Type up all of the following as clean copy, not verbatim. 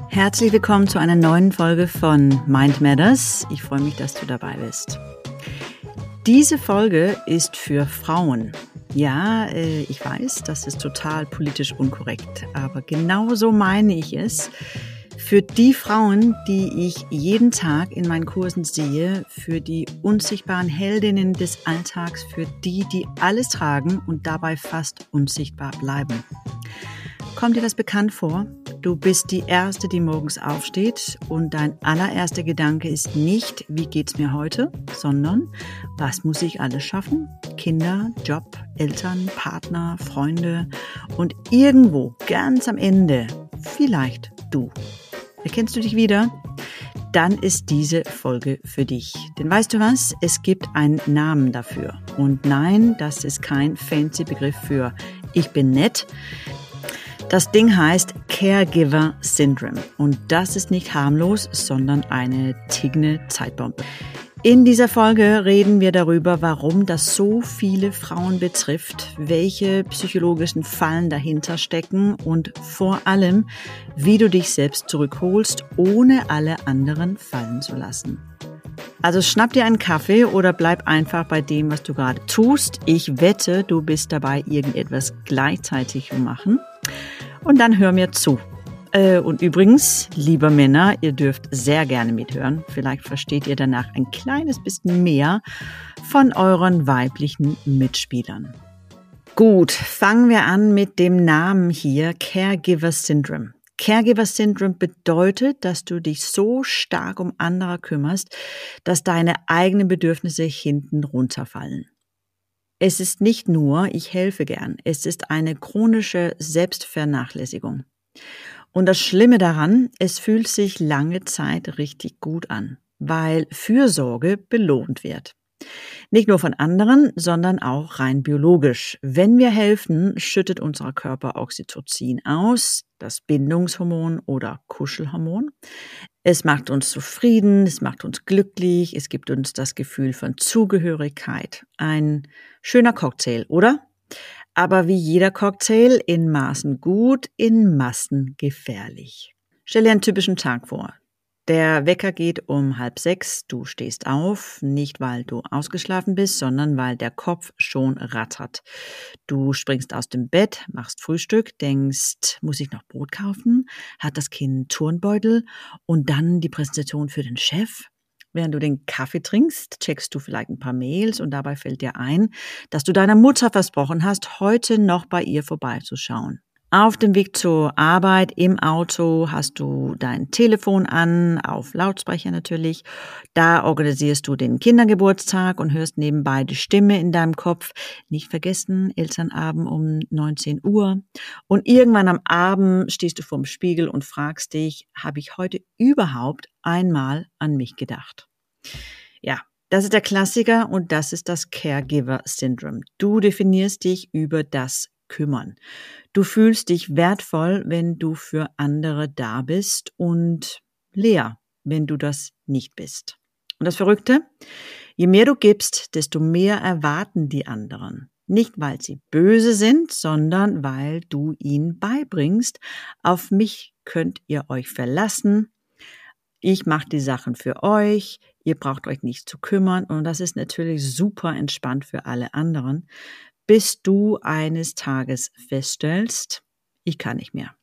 Herzlich willkommen zu einer neuen Folge von Mind Matters. Ich freue mich, dass du dabei bist. Diese Folge ist für Frauen. Ja, ich weiß, das ist total politisch unkorrekt, aber genau so meine ich es. Für die Frauen, die ich jeden Tag in meinen Kursen sehe, für die unsichtbaren Heldinnen des Alltags, für die, die alles tragen und dabei fast unsichtbar bleiben. Kommt dir das bekannt vor? Du bist die Erste, die morgens aufsteht und dein allererster Gedanke ist nicht, wie geht's mir heute, sondern was muss ich alles schaffen? Kinder, Job, Eltern, Partner, Freunde und irgendwo ganz am Ende vielleicht du. Erkennst du dich wieder? Dann ist diese Folge für dich. Denn weißt du was? Es gibt einen Namen dafür. Und nein, das ist kein fancy Begriff für ich bin nett. Das Ding heißt Caregiver Syndrome und das ist nicht harmlos, sondern eine tickende Zeitbombe. In dieser Folge reden wir darüber, warum das so viele Frauen betrifft, welche psychologischen Fallen dahinter stecken und vor allem, wie du dich selbst zurückholst, ohne alle anderen fallen zu lassen. Also schnapp dir einen Kaffee oder bleib einfach bei dem, was du gerade tust. Ich wette, du bist dabei, irgendetwas gleichzeitig zu machen. Und dann hör mir zu. Und übrigens, liebe Männer, ihr dürft sehr gerne mithören. Vielleicht versteht ihr danach ein kleines bisschen mehr von euren weiblichen Mitspielern. Gut, fangen wir an mit dem Namen hier, Caregiver Syndrome. Caregiver Syndrome bedeutet, dass du dich so stark um andere kümmerst, dass deine eigenen Bedürfnisse hinten runterfallen. Es ist nicht nur, ich helfe gern, es ist eine chronische Selbstvernachlässigung. Und das Schlimme daran, es fühlt sich lange Zeit richtig gut an, weil Fürsorge belohnt wird. Nicht nur von anderen, sondern auch rein biologisch. Wenn wir helfen, schüttet unser Körper Oxytocin aus, das Bindungshormon oder Kuschelhormon. Es macht uns zufrieden, es macht uns glücklich, es gibt uns das Gefühl von Zugehörigkeit. Ein schöner Cocktail, oder? Aber wie jeder Cocktail, in Maßen gut, in Massen gefährlich. Stell dir einen typischen Tag vor. Der Wecker geht um 5:30, du stehst auf, nicht weil du ausgeschlafen bist, sondern weil der Kopf schon rattert. Du springst aus dem Bett, machst Frühstück, denkst, muss ich noch Brot kaufen? Hat das Kind einen Turnbeutel? Und dann die Präsentation für den Chef? Während du den Kaffee trinkst, checkst du vielleicht ein paar Mails und dabei fällt dir ein, dass du deiner Mutter versprochen hast, heute noch bei ihr vorbeizuschauen. Auf dem Weg zur Arbeit, im Auto, hast du dein Telefon an, auf Lautsprecher natürlich. Da organisierst du den Kindergeburtstag und hörst nebenbei die Stimme in deinem Kopf. Nicht vergessen, Elternabend um 19 Uhr. Und irgendwann am Abend stehst du vorm Spiegel und fragst dich, habe ich heute überhaupt einmal an mich gedacht? Ja, das ist der Klassiker und das ist das Caregiver Syndrome. Du definierst dich über das Kümmern. Du fühlst dich wertvoll, wenn du für andere da bist und leer, wenn du das nicht bist. Und das Verrückte, je mehr du gibst, desto mehr erwarten die anderen. Nicht, weil sie böse sind, sondern weil du ihnen beibringst, auf mich könnt ihr euch verlassen, ich mache die Sachen für euch, ihr braucht euch nicht zu kümmern und das ist natürlich super entspannt für alle anderen, bis du eines Tages feststellst, ich kann nicht mehr.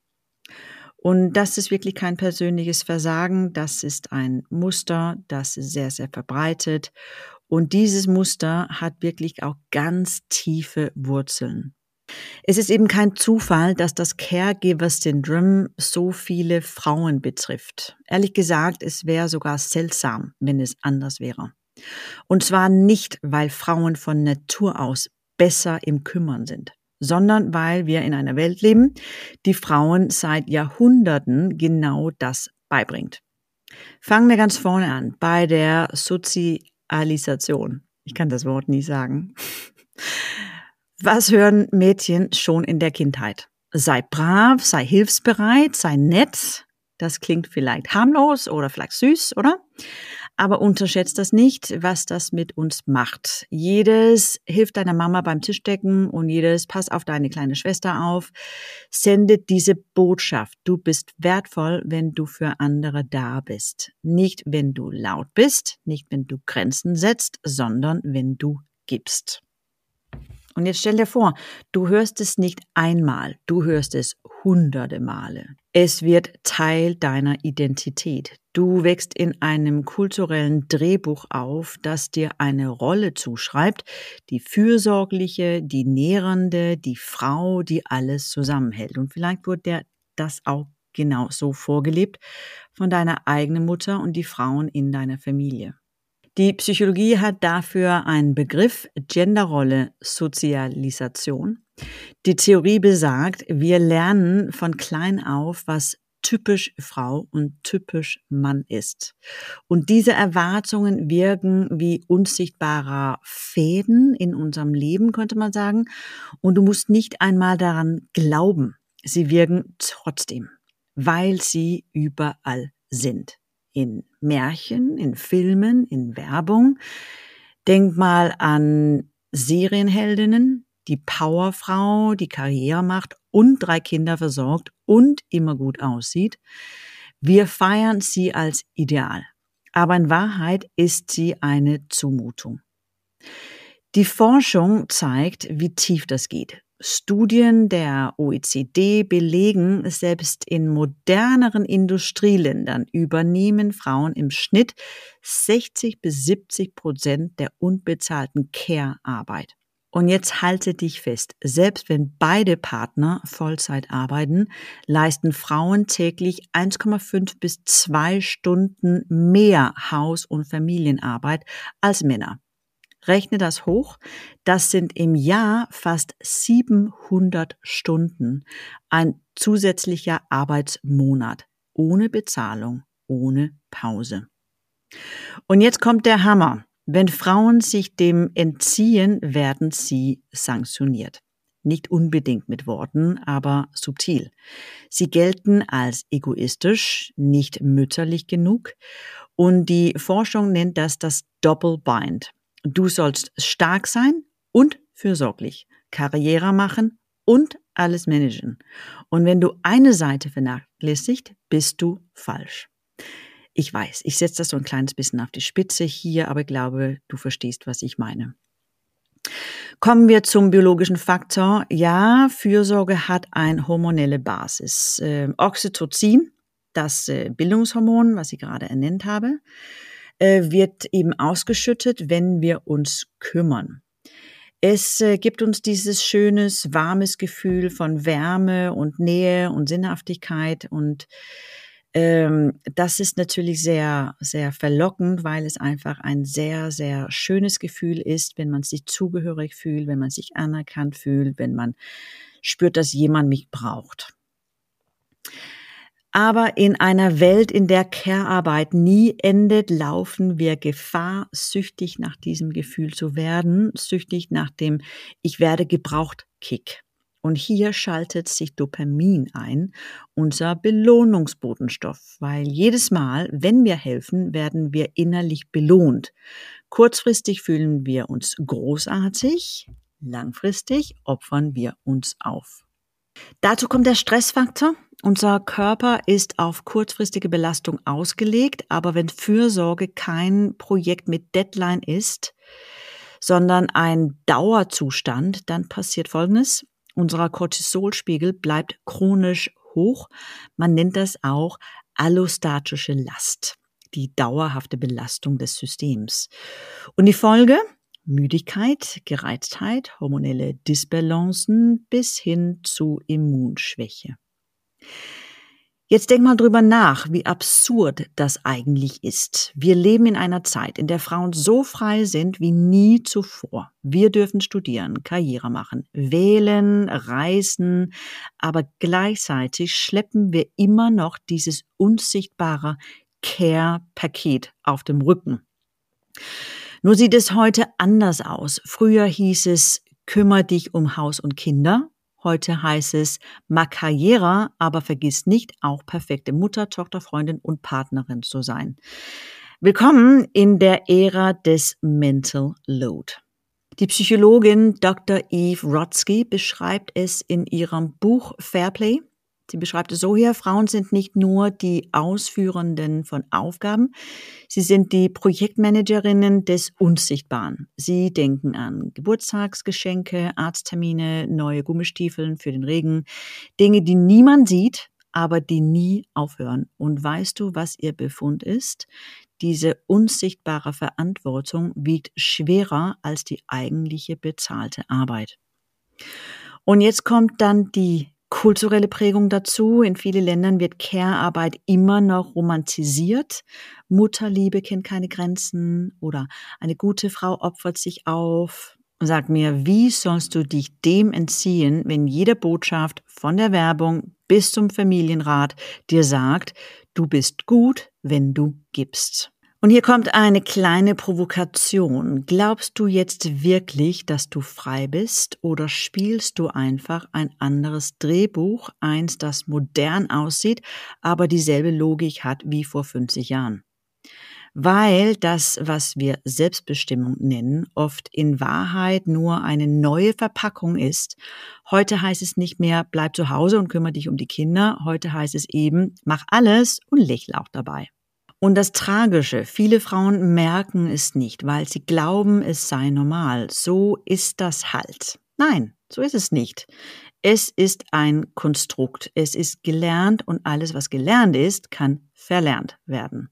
Und das ist wirklich kein persönliches Versagen, das ist ein Muster, das ist sehr, sehr verbreitet. Und dieses Muster hat wirklich auch ganz tiefe Wurzeln. Es ist eben kein Zufall, dass das Caregiver-Syndrom so viele Frauen betrifft. Ehrlich gesagt, es wäre sogar seltsam, wenn es anders wäre. Und zwar nicht, weil Frauen von Natur aus besser im Kümmern sind, sondern weil wir in einer Welt leben, die Frauen seit Jahrhunderten genau das beibringt. Fangen wir ganz vorne an, bei der Sozialisation. Ich kann das Wort nie sagen. Was hören Mädchen schon in der Kindheit? Sei brav, sei hilfsbereit, sei nett. Das klingt vielleicht harmlos oder vielleicht süß, oder? Aber unterschätzt das nicht, was das mit uns macht. Jedes hilft deiner Mama beim Tischdecken und jedes pass auf deine kleine Schwester auf, sendet diese Botschaft. Du bist wertvoll, wenn du für andere da bist. Nicht, wenn du laut bist, nicht, wenn du Grenzen setzt, sondern wenn du gibst. Und jetzt stell dir vor, du hörst es nicht einmal, du hörst es hunderte Male. Es wird Teil deiner Identität. Du wächst in einem kulturellen Drehbuch auf, das dir eine Rolle zuschreibt, die fürsorgliche, die nährende, die Frau, die alles zusammenhält. Und vielleicht wurde dir das auch genau so vorgelebt von deiner eigenen Mutter und die Frauen in deiner Familie. Die Psychologie hat dafür einen Begriff, Genderrolle Sozialisation. Die Theorie besagt, wir lernen von klein auf, was typisch Frau und typisch Mann ist. Und diese Erwartungen wirken wie unsichtbarer Fäden in unserem Leben, könnte man sagen. Und du musst nicht einmal daran glauben. Sie wirken trotzdem, weil sie überall sind. In Märchen, in Filmen, in Werbung. Denk mal an Serienheldinnen, die Powerfrau, die Karriere macht und 3 Kinder versorgt und immer gut aussieht. Wir feiern sie als Ideal. Aber in Wahrheit ist sie eine Zumutung. Die Forschung zeigt, wie tief das geht. Studien der OECD belegen, selbst in moderneren Industrieländern übernehmen Frauen im Schnitt 60-70% der unbezahlten Care-Arbeit. Und jetzt halte dich fest, selbst wenn beide Partner Vollzeit arbeiten, leisten Frauen täglich 1,5 bis 2 Stunden mehr Haus- und Familienarbeit als Männer. Rechne das hoch, das sind im Jahr fast 700 Stunden, ein zusätzlicher Arbeitsmonat, ohne Bezahlung, ohne Pause. Und jetzt kommt der Hammer. Wenn Frauen sich dem entziehen, werden sie sanktioniert. Nicht unbedingt mit Worten, aber subtil. Sie gelten als egoistisch, nicht mütterlich genug und die Forschung nennt das Double Bind. Du sollst stark sein und fürsorglich, Karriere machen und alles managen. Und wenn du eine Seite vernachlässigt, bist du falsch. Ich weiß, ich setze das so ein kleines bisschen auf die Spitze hier, aber ich glaube, du verstehst, was ich meine. Kommen wir zum biologischen Faktor. Ja, Fürsorge hat eine hormonelle Basis. Oxytocin, das Bindungshormon, was ich gerade ernannt habe, wird eben ausgeschüttet, wenn wir uns kümmern. Es gibt uns dieses schönes, warmes Gefühl von Wärme und Nähe und Sinnhaftigkeit und das ist natürlich sehr, sehr verlockend, weil es einfach ein sehr, sehr schönes Gefühl ist, wenn man sich zugehörig fühlt, wenn man sich anerkannt fühlt, wenn man spürt, dass jemand mich braucht. Aber in einer Welt, in der Care-Arbeit nie endet, laufen wir Gefahr, süchtig nach diesem Gefühl zu werden, süchtig nach dem Ich werde gebraucht Kick. Und hier schaltet sich Dopamin ein, unser Belohnungsbotenstoff, weil jedes Mal, wenn wir helfen, werden wir innerlich belohnt. Kurzfristig fühlen wir uns großartig, langfristig opfern wir uns auf. Dazu kommt der Stressfaktor. Unser Körper ist auf kurzfristige Belastung ausgelegt, aber wenn Fürsorge kein Projekt mit Deadline ist, sondern ein Dauerzustand, dann passiert Folgendes. Unser Cortisolspiegel bleibt chronisch hoch. Man nennt das auch allostatische Last, die dauerhafte Belastung des Systems. Und die Folge? Müdigkeit, Gereiztheit, hormonelle Disbalancen bis hin zu Immunschwäche. Jetzt denk mal drüber nach, wie absurd das eigentlich ist. Wir leben in einer Zeit, in der Frauen so frei sind wie nie zuvor. Wir dürfen studieren, Karriere machen, wählen, reisen, aber gleichzeitig schleppen wir immer noch dieses unsichtbare Care-Paket auf dem Rücken. Nur sieht es heute anders aus. Früher hieß es, kümmere dich um Haus und Kinder. Heute heißt es, mach Karriere, aber vergiss nicht, auch perfekte Mutter, Tochter, Freundin und Partnerin zu sein. Willkommen in der Ära des Mental Load. Die Psychologin Dr. Eve Rodsky beschreibt es in ihrem Buch Fairplay. Sie beschreibt es so hier: Frauen sind nicht nur die Ausführenden von Aufgaben, sie sind die Projektmanagerinnen des Unsichtbaren. Sie denken an Geburtstagsgeschenke, Arzttermine, neue Gummistiefeln für den Regen, Dinge, die niemand sieht, aber die nie aufhören. Und weißt du, was ihr Befund ist? Diese unsichtbare Verantwortung wiegt schwerer als die eigentliche bezahlte Arbeit. Und jetzt kommt dann die kulturelle Prägung dazu. In vielen Ländern wird Care-Arbeit immer noch romantisiert. Mutterliebe kennt keine Grenzen oder eine gute Frau opfert sich auf. Sag mir, wie sollst du dich dem entziehen, wenn jede Botschaft von der Werbung bis zum Familienrat dir sagt, du bist gut, wenn du gibst? Und hier kommt eine kleine Provokation. Glaubst du jetzt wirklich, dass du frei bist, oder spielst du einfach ein anderes Drehbuch, eins, das modern aussieht, aber dieselbe Logik hat wie vor 50 Jahren? Weil das, was wir Selbstbestimmung nennen, oft in Wahrheit nur eine neue Verpackung ist. Heute heißt es nicht mehr, bleib zu Hause und kümmere dich um die Kinder. Heute heißt es eben, mach alles und lächle auch dabei. Und das Tragische, viele Frauen merken es nicht, weil sie glauben, es sei normal. So ist das halt. Nein, so ist es nicht. Es ist ein Konstrukt. Es ist gelernt und alles, was gelernt ist, kann verlernt werden.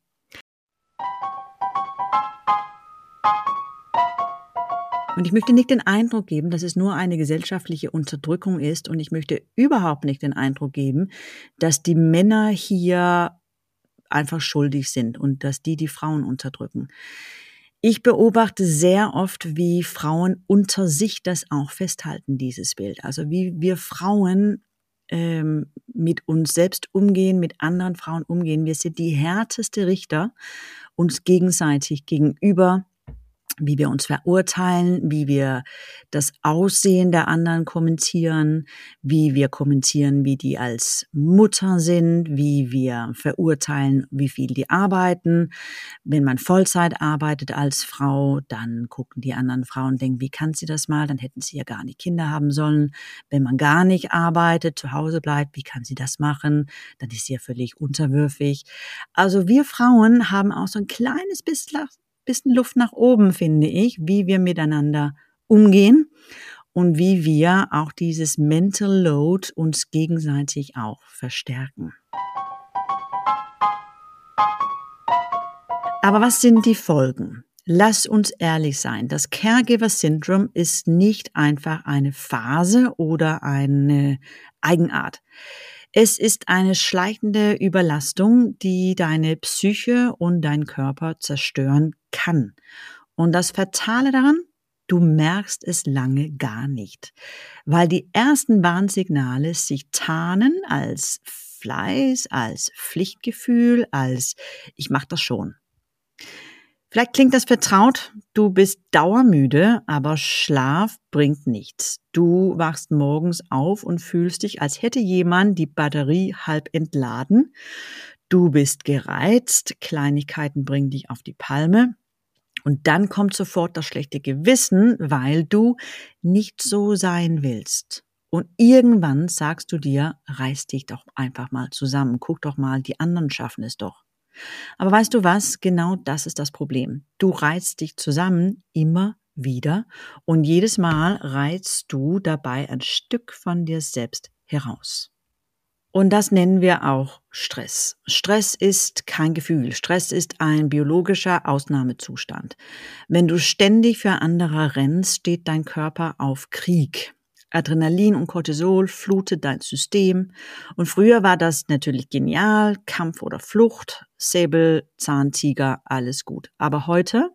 Und ich möchte nicht den Eindruck geben, dass es nur eine gesellschaftliche Unterdrückung ist, und ich möchte überhaupt nicht den Eindruck geben, dass die Männer hier einfach schuldig sind und dass die Frauen unterdrücken. Ich beobachte sehr oft, wie Frauen unter sich das auch festhalten, dieses Bild. Also wie wir Frauen mit uns selbst umgehen, mit anderen Frauen umgehen. Wir sind die härteste Richter uns gegenseitig gegenüber, wie wir uns verurteilen, wie wir das Aussehen der anderen kommentieren, wie wir kommentieren, wie die als Mutter sind, wie wir verurteilen, wie viel die arbeiten. Wenn man Vollzeit arbeitet als Frau, dann gucken die anderen Frauen und denken, wie kann sie das mal? Dann hätten sie ja gar nicht Kinder haben sollen. Wenn man gar nicht arbeitet, zu Hause bleibt, wie kann sie das machen? Dann ist sie ja völlig unterwürfig. Also wir Frauen haben auch so ein kleines bisschen Luft nach oben, finde ich, wie wir miteinander umgehen und wie wir auch dieses Mental Load uns gegenseitig auch verstärken. Aber was sind die Folgen? Lass uns ehrlich sein. Das Caregiver-Syndrom ist nicht einfach eine Phase oder eine Eigenart. Es ist eine schleichende Überlastung, die deine Psyche und deinen Körper zerstören kann. Und das Fatale daran, du merkst es lange gar nicht, weil die ersten Warnsignale sich tarnen als Fleiß, als Pflichtgefühl, als ich mache das schon. Vielleicht klingt das vertraut, du bist dauermüde, aber Schlaf bringt nichts. Du wachst morgens auf und fühlst dich, als hätte jemand die Batterie halb entladen. Du bist gereizt, Kleinigkeiten bringen dich auf die Palme. Und dann kommt sofort das schlechte Gewissen, weil du nicht so sein willst. Und irgendwann sagst du dir, reiß dich doch einfach mal zusammen, guck doch mal, die anderen schaffen es doch. Aber weißt du was? Genau das ist das Problem. Du reizt dich zusammen immer wieder und jedes Mal reizt du dabei ein Stück von dir selbst heraus. Und das nennen wir auch Stress. Stress ist kein Gefühl. Stress ist ein biologischer Ausnahmezustand. Wenn du ständig für andere rennst, steht dein Körper auf Krieg. Adrenalin und Cortisol flutet dein System. Und früher war das natürlich genial, Kampf oder Flucht, Säbel, Zahntiger, alles gut. Aber heute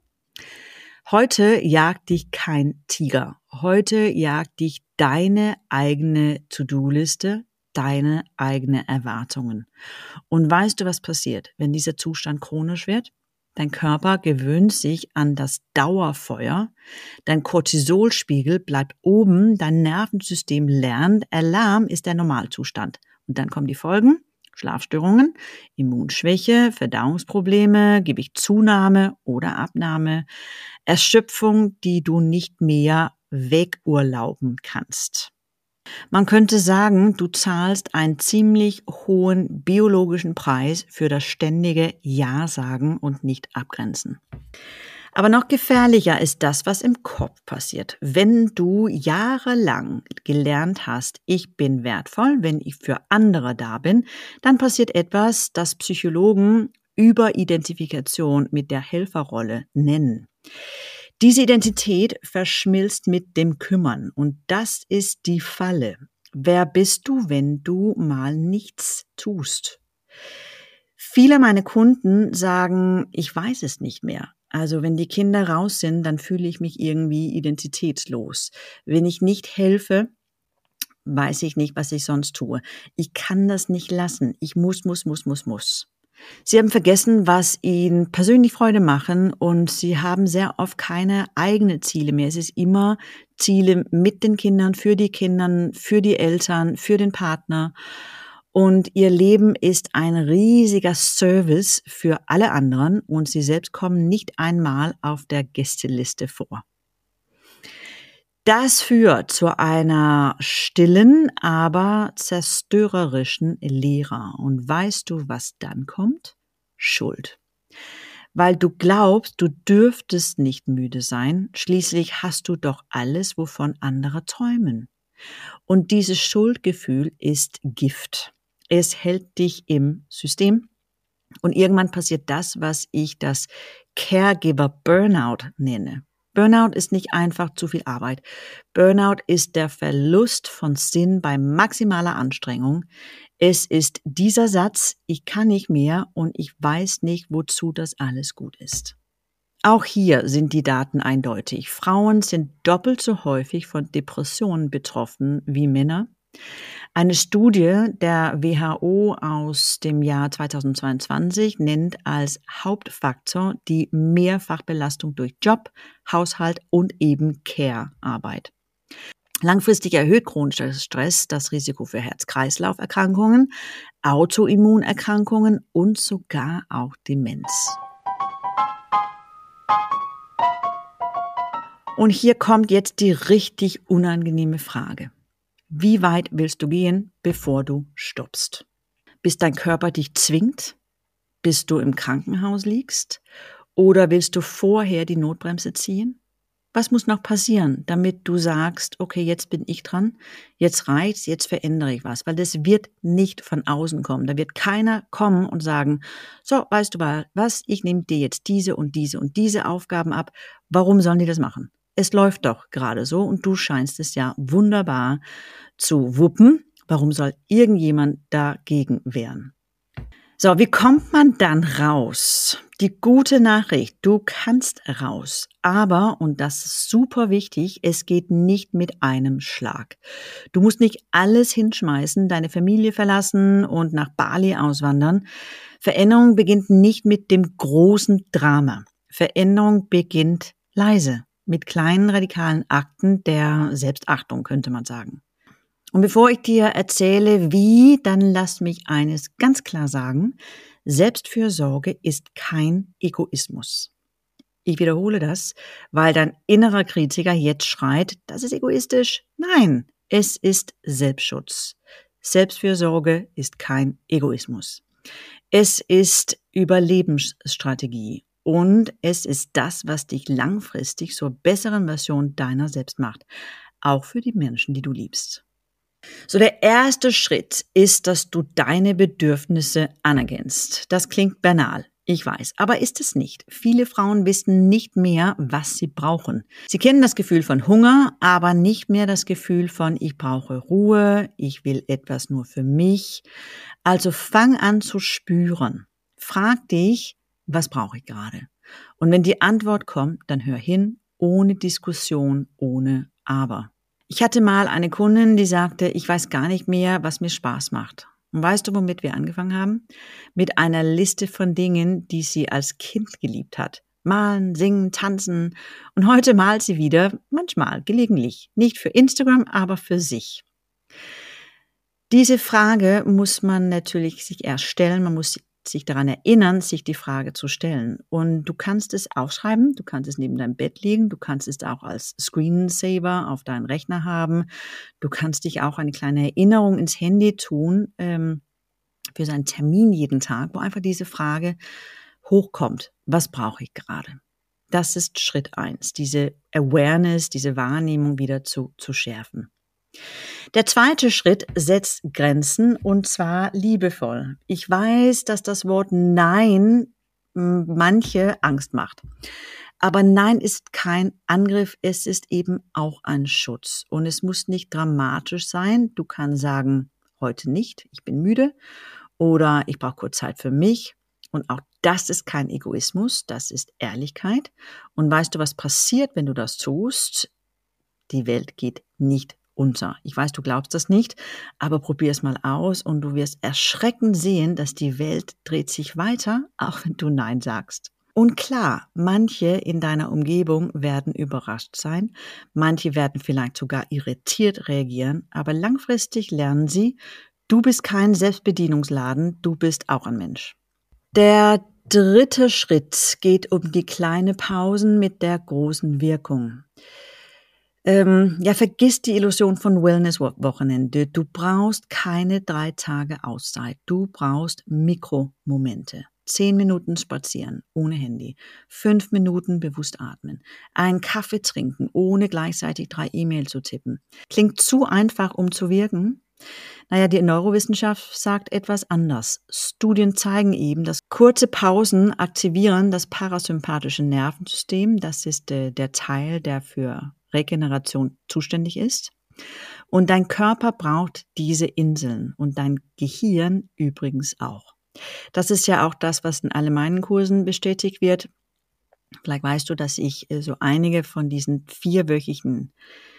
jagt dich kein Tiger. Heute jagt dich deine eigene To-Do-Liste, deine eigene Erwartungen. Und weißt du, was passiert, wenn dieser Zustand chronisch wird? Dein Körper gewöhnt sich an das Dauerfeuer, dein Cortisolspiegel bleibt oben, dein Nervensystem lernt, Alarm ist der Normalzustand. Und dann kommen die Folgen: Schlafstörungen, Immunschwäche, Verdauungsprobleme, Gewichtszunahme oder Abnahme, Erschöpfung, die du nicht mehr wegurlauben kannst. Man könnte sagen, du zahlst einen ziemlich hohen biologischen Preis für das ständige Ja sagen und nicht abgrenzen. Aber noch gefährlicher ist das, was im Kopf passiert. Wenn du jahrelang gelernt hast, ich bin wertvoll, wenn ich für andere da bin, dann passiert etwas, das Psychologen Überidentifikation mit der Helferrolle nennen. Diese Identität verschmilzt mit dem Kümmern und das ist die Falle. Wer bist du, wenn du mal nichts tust? Viele meiner Kunden sagen, ich weiß es nicht mehr. Also wenn die Kinder raus sind, dann fühle ich mich irgendwie identitätslos. Wenn ich nicht helfe, weiß ich nicht, was ich sonst tue. Ich kann das nicht lassen. Ich muss. Sie haben vergessen, was ihnen persönlich Freude machen und sie haben sehr oft keine eigenen Ziele mehr. Es ist immer Ziele mit den Kindern, für die Eltern, für den Partner. Und ihr Leben ist ein riesiger Service für alle anderen und sie selbst kommen nicht einmal auf der Gästeliste vor. Das führt zu einer stillen, aber zerstörerischen Leere. Und weißt du, was dann kommt? Schuld. Weil du glaubst, du dürftest nicht müde sein, schließlich hast du doch alles, wovon andere träumen. Und dieses Schuldgefühl ist Gift. Es hält dich im System und irgendwann passiert das, was ich das Caregiver Burnout nenne. Burnout ist nicht einfach zu viel Arbeit. Burnout ist der Verlust von Sinn bei maximaler Anstrengung. Es ist dieser Satz, ich kann nicht mehr und ich weiß nicht, wozu das alles gut ist. Auch hier sind die Daten eindeutig. Frauen sind doppelt so häufig von Depressionen betroffen wie Männer. Eine Studie der WHO aus dem Jahr 2022 nennt als Hauptfaktor die Mehrfachbelastung durch Job, Haushalt und eben Care-Arbeit. Langfristig erhöht chronischer Stress das Risiko für Herz-Kreislauf-Erkrankungen, Autoimmunerkrankungen und sogar auch Demenz. Und hier kommt jetzt die richtig unangenehme Frage. Wie weit willst du gehen, bevor du stoppst? Bis dein Körper dich zwingt? Bis du im Krankenhaus liegst? Oder willst du vorher die Notbremse ziehen? Was muss noch passieren, damit du sagst, okay, jetzt bin ich dran, jetzt reicht's, jetzt verändere ich was? Weil das wird nicht von außen kommen. Da wird keiner kommen und sagen, so, weißt du mal was, ich nehme dir jetzt diese und diese und diese Aufgaben ab. Warum sollen die das machen? Es läuft doch gerade so und du scheinst es ja wunderbar zu wuppen. Warum soll irgendjemand dagegen wehren? So, wie kommt man dann raus? Die gute Nachricht, du kannst raus. Aber, und das ist super wichtig, es geht nicht mit einem Schlag. Du musst nicht alles hinschmeißen, deine Familie verlassen und nach Bali auswandern. Veränderung beginnt nicht mit dem großen Drama. Veränderung beginnt leise, mit kleinen radikalen Akten der Selbstachtung, könnte man sagen. Und bevor ich dir erzähle, wie, dann lass mich eines ganz klar sagen. Selbstfürsorge ist kein Egoismus. Ich wiederhole das, weil dein innerer Kritiker jetzt schreit, das ist egoistisch. Nein, es ist Selbstschutz. Selbstfürsorge ist kein Egoismus. Es ist Überlebensstrategie und es ist das, was dich langfristig zur besseren Version deiner selbst macht. Auch für die Menschen, die du liebst. So, der erste Schritt ist, dass du deine Bedürfnisse anerkennst. Das klingt banal, ich weiß, aber ist es nicht. Viele Frauen wissen nicht mehr, was sie brauchen. Sie kennen das Gefühl von Hunger, aber nicht mehr das Gefühl von, ich brauche Ruhe, ich will etwas nur für mich. Also fang an zu spüren. Frag dich, was brauche ich gerade? Und wenn die Antwort kommt, dann hör hin, ohne Diskussion, ohne Aber. Ich hatte mal eine Kundin, die sagte, ich weiß gar nicht mehr, was mir Spaß macht. Und weißt du, womit wir angefangen haben? Mit einer Liste von Dingen, die sie als Kind geliebt hat. Malen, singen, tanzen. Und heute malt sie wieder, manchmal, gelegentlich. Nicht für Instagram, aber für sich. Diese Frage muss man natürlich sich erst stellen. Man muss sich daran erinnern, sich die Frage zu stellen. Und du kannst es aufschreiben, du kannst es neben deinem Bett legen, du kannst es auch als Screensaver auf deinen Rechner haben. Du kannst dich auch eine kleine Erinnerung ins Handy tun für seinen Termin jeden Tag, wo einfach diese Frage hochkommt. Was brauche ich gerade? Das ist Schritt 1, diese Awareness, diese Wahrnehmung wieder zu schärfen. Der zweite Schritt setzt Grenzen und zwar liebevoll. Ich weiß, dass das Wort Nein manche Angst macht. Aber Nein ist kein Angriff, es ist eben auch ein Schutz. Und es muss nicht dramatisch sein. Du kannst sagen, heute nicht, ich bin müde oder ich brauche kurz Zeit für mich. Und auch das ist kein Egoismus, das ist Ehrlichkeit. Und weißt du, was passiert, wenn du das tust? Die Welt geht nicht unter. Ich weiß, du glaubst das nicht, aber probier es mal aus und du wirst erschreckend sehen, dass die Welt dreht sich weiter, auch wenn du Nein sagst. Und klar, manche in deiner Umgebung werden überrascht sein, manche werden vielleicht sogar irritiert reagieren, aber langfristig lernen sie, du bist kein Selbstbedienungsladen, du bist auch ein Mensch. Der dritte Schritt geht um die kleinen Pausen mit der großen Wirkung. Vergiss die Illusion von Wellness-Wochenende. Du brauchst keine 3 Tage Auszeit. Du brauchst Mikromomente. 10 Minuten spazieren, ohne Handy. 5 Minuten bewusst atmen. Einen Kaffee trinken, ohne gleichzeitig 3 E-Mails zu tippen. Klingt zu einfach, um zu wirken? Naja, die Neurowissenschaft sagt etwas anders. Studien zeigen eben, dass kurze Pausen aktivieren das parasympathische Nervensystem. Das ist der Teil, der für Regeneration zuständig ist. Und dein Körper braucht diese Inseln und dein Gehirn übrigens auch. Das ist ja auch das, was in all meinen Kursen bestätigt wird. Vielleicht weißt du, dass ich so einige von diesen 4-wöchigen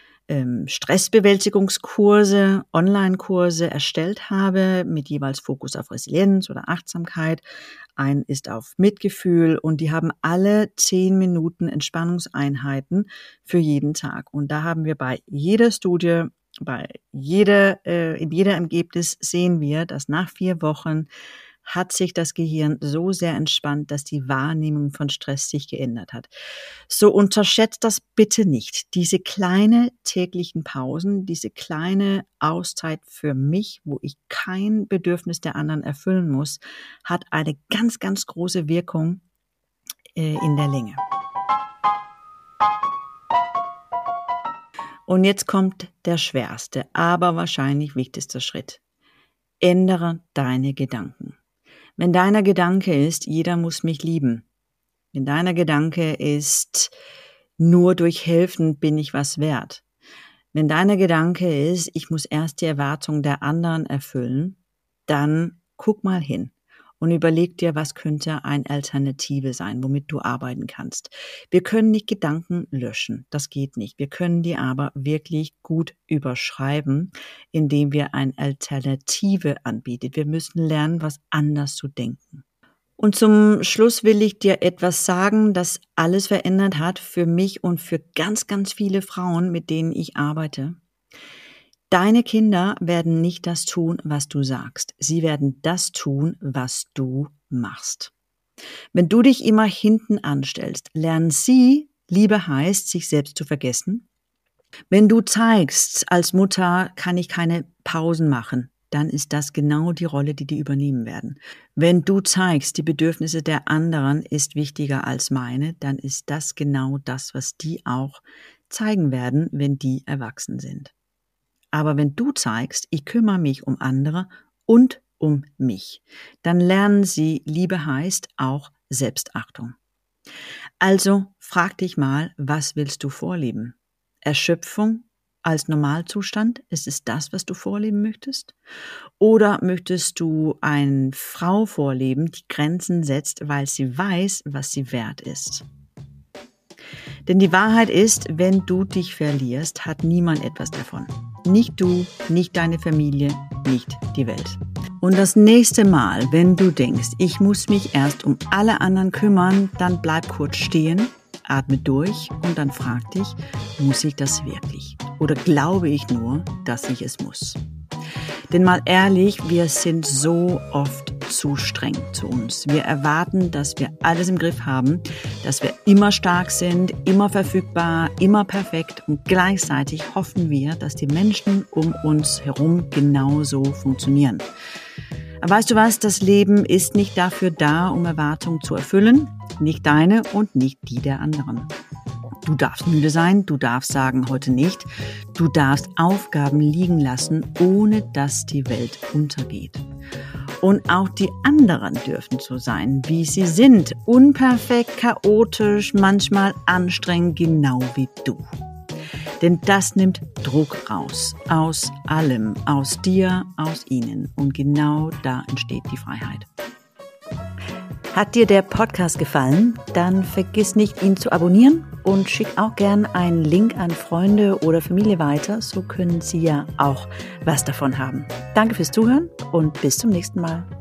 Stressbewältigungskurse, Online-Kurse erstellt habe, mit jeweils Fokus auf Resilienz oder Achtsamkeit. Ein ist auf Mitgefühl und die haben alle 10 Minuten Entspannungseinheiten für jeden Tag. Und da haben wir bei jeder Studie, in jedem Ergebnis sehen wir, dass nach 4 Wochen hat sich das Gehirn so sehr entspannt, dass die Wahrnehmung von Stress sich geändert hat. So unterschätzt das bitte nicht. Diese kleine täglichen Pausen, diese kleine Auszeit für mich, wo ich kein Bedürfnis der anderen erfüllen muss, hat eine ganz, ganz große Wirkung in der Länge. Und jetzt kommt der schwerste, aber wahrscheinlich wichtigste Schritt. Ändere deine Gedanken. Wenn deiner Gedanke ist, jeder muss mich lieben, wenn deiner Gedanke ist, nur durch Helfen bin ich was wert, wenn deiner Gedanke ist, ich muss erst die Erwartungen der anderen erfüllen, dann guck mal hin und überleg dir, was könnte eine Alternative sein, womit du arbeiten kannst. Wir können nicht Gedanken löschen, das geht nicht. Wir können die aber wirklich gut überschreiben, indem wir eine Alternative anbieten. Wir müssen lernen, was anders zu denken. Und zum Schluss will ich dir etwas sagen, das alles verändert hat für mich und für ganz, ganz viele Frauen, mit denen ich arbeite. Deine Kinder werden nicht das tun, was du sagst. Sie werden das tun, was du machst. Wenn du dich immer hinten anstellst, lernen sie, Liebe heißt, sich selbst zu vergessen. Wenn du zeigst, als Mutter kann ich keine Pausen machen, dann ist das genau die Rolle, die die übernehmen werden. Wenn du zeigst, die Bedürfnisse der anderen ist wichtiger als meine, dann ist das genau das, was die auch zeigen werden, wenn die erwachsen sind. Aber wenn du zeigst, ich kümmere mich um andere und um mich, dann lernen sie, Liebe heißt auch Selbstachtung. Also frag dich mal, was willst du vorleben? Erschöpfung als Normalzustand? Ist es das, was du vorleben möchtest? Oder möchtest du eine Frau vorleben, die Grenzen setzt, weil sie weiß, was sie wert ist? Denn die Wahrheit ist, wenn du dich verlierst, hat niemand etwas davon. Nicht du, nicht deine Familie, nicht die Welt. Und das nächste Mal, wenn du denkst, ich muss mich erst um alle anderen kümmern, dann bleib kurz stehen, atme durch und dann frag dich, muss ich das wirklich? Oder glaube ich nur, dass ich es muss? Denn mal ehrlich, wir sind so oft zu streng zu uns. Wir erwarten, dass wir alles im Griff haben, dass wir immer stark sind, immer verfügbar, immer perfekt und gleichzeitig hoffen wir, dass die Menschen um uns herum genauso funktionieren. Aber weißt du was, das Leben ist nicht dafür da, um Erwartungen zu erfüllen, nicht deine und nicht die der anderen. Du darfst müde sein, du darfst sagen, heute nicht. Du darfst Aufgaben liegen lassen, ohne dass die Welt untergeht. Und auch die anderen dürfen so sein, wie sie sind. Unperfekt, chaotisch, manchmal anstrengend, genau wie du. Denn das nimmt Druck raus. Aus allem. Aus dir, aus ihnen. Und genau da entsteht die Freiheit. Hat dir der Podcast gefallen? Dann vergiss nicht, ihn zu abonnieren und schick auch gern einen Link an Freunde oder Familie weiter. So können sie ja auch was davon haben. Danke fürs Zuhören und bis zum nächsten Mal.